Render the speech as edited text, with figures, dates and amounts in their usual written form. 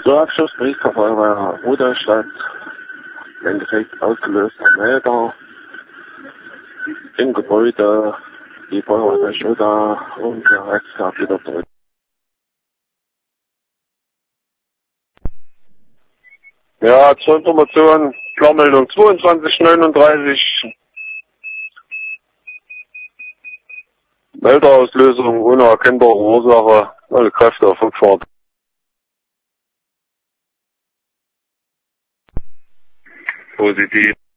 Abschlussbericht der Feuerwehr Rudolstadt. Im Endeffekt ausgelöster Melder im Gebäude. Die Feuerwehr ist schon da und der Rest sagt wieder zurück. Ja, zur Information, Klarmeldung 2239. Melderauslösung ohne erkennbare Ursache. Alle Kräfte auf Rückfahrt. Positiv.